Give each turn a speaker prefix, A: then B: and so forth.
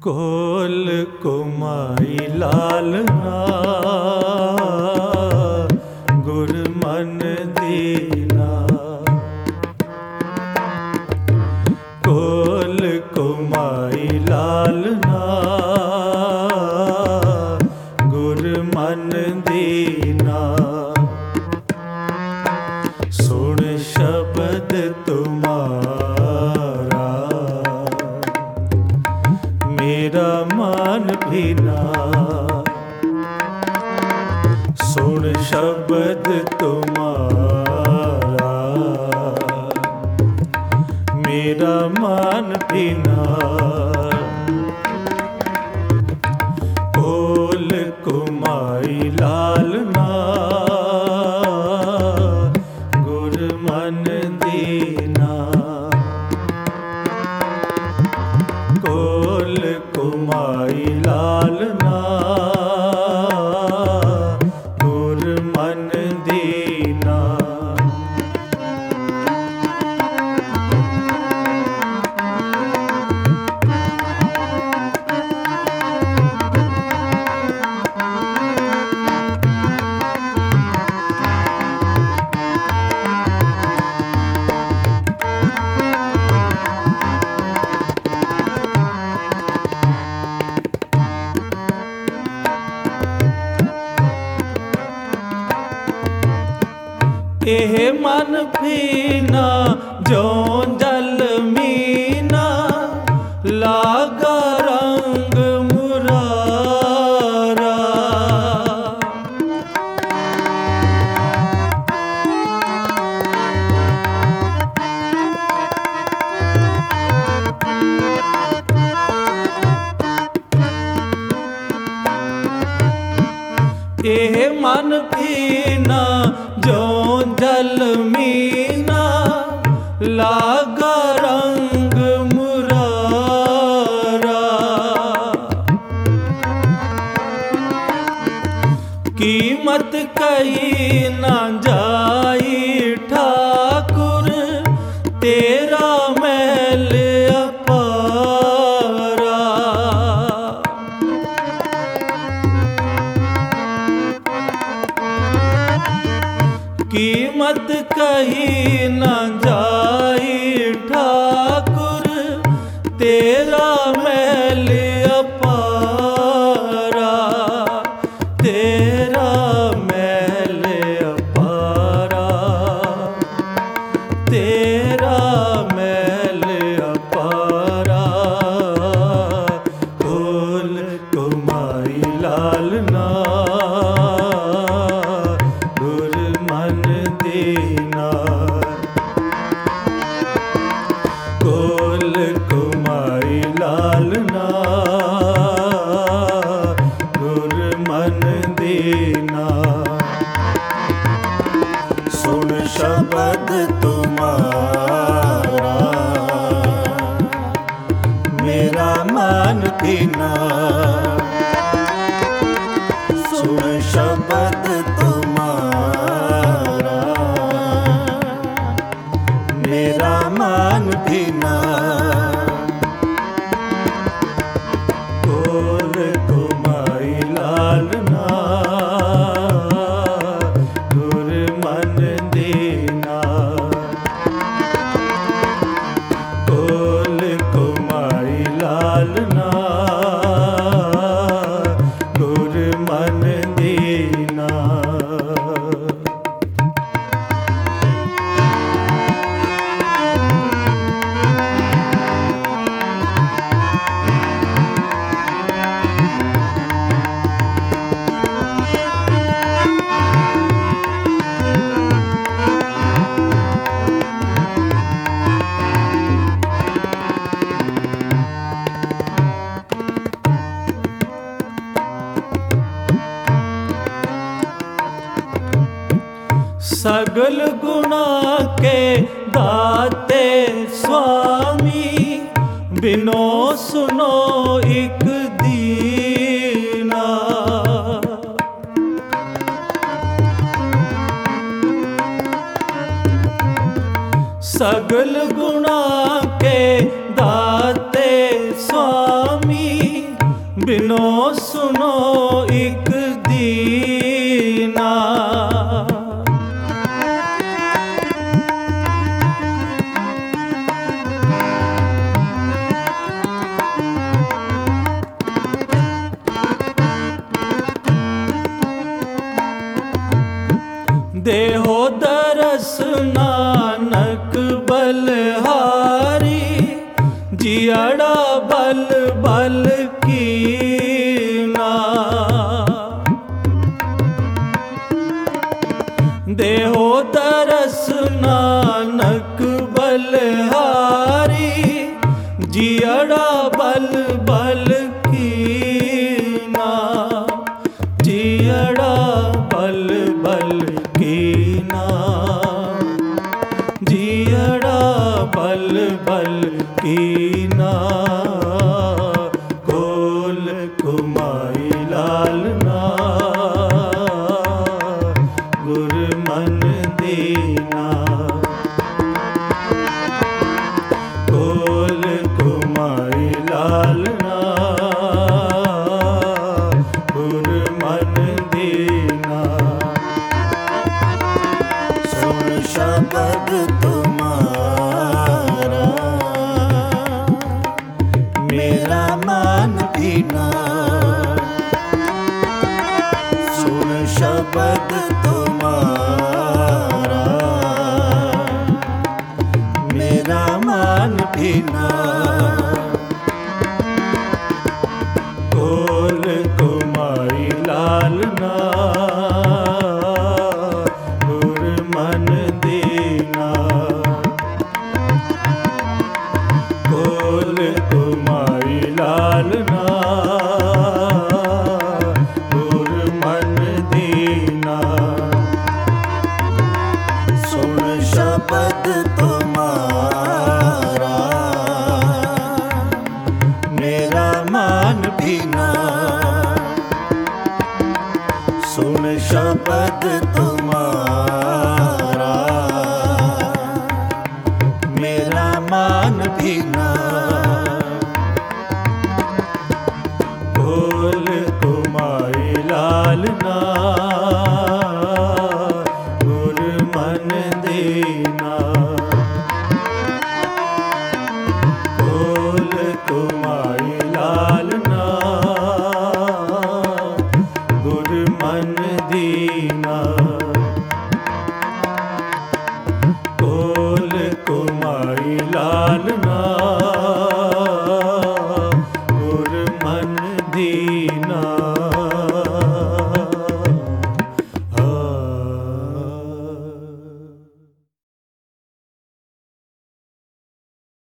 A: कोल कुमाई लालना गुर मन दीना। कोल कुमाई लालना गुर मन दीना। सुन शब्द तुम्हारा मेरा मन भीना। सुन शब्द तुम्हारा मेरा मन भीना। कोल कुमाई लालना गुर मन दीना। कोल कुमाई लालना गुर मन दीना। एह मन भीना ज्यों जल मीना। लागा रंग मुरारा। एह मन भीना ज्यों जल मीना। लागा रंग मुरारा। कीमत कही ना जाई ठाकुर तेरा मैल अपारा। कीमत कही न जाई ठाकुर तेरा मैल अपारा। तेरा मैल अपारा। तेरा मैल अपारा। कोल कुमाई लालना गुर मन दीना। कोल कुमाई लालना गुर मन दीना। सुन शब्द तुम्हारा मेरा मन भीना। सुन शब्द तुम्हारा मेरा मन भीना। कोल कुमाई लालना गुर मन दीना। कोल कुमाई लालना गुर मन दीना। सगल गुणा के दाते स्वामी बिनो सुनो एक दीना। सगल गुणा के दाते स्वामी बिनो सुनो एक दीना। देहो दरस नानक बलहारी, जियड़ा बल बल कीना। देहो दरस नानक बलहारी, जियड़ा बल बल कीना। जियड़ा बल बल कीना, जियड़ा बल बल कीना। गोल कुमाई लालना, गुर मन दीना। गोल कुमाई लालना, गुर मन दीना।
B: सुन शब्द तुम्हारा, मेरा मन भीना। सुन शब्द तुम्हारा, मेरा मन भीना।
A: गोल कुमाई लालना, गुर मन दीना। गोल कुमाई लालना, गुर मन दीना।
B: सुन शब्द तुम्हारा, मेरा मन भीना। सुन शब्द तुम्हारा, मेरा मन भीना।
A: गोल कुमाई लालना, गुर मन दीना। गोल कुमाई लालना, गुर मन दीना। गोल कुमाई लालना, गुर मन दीना।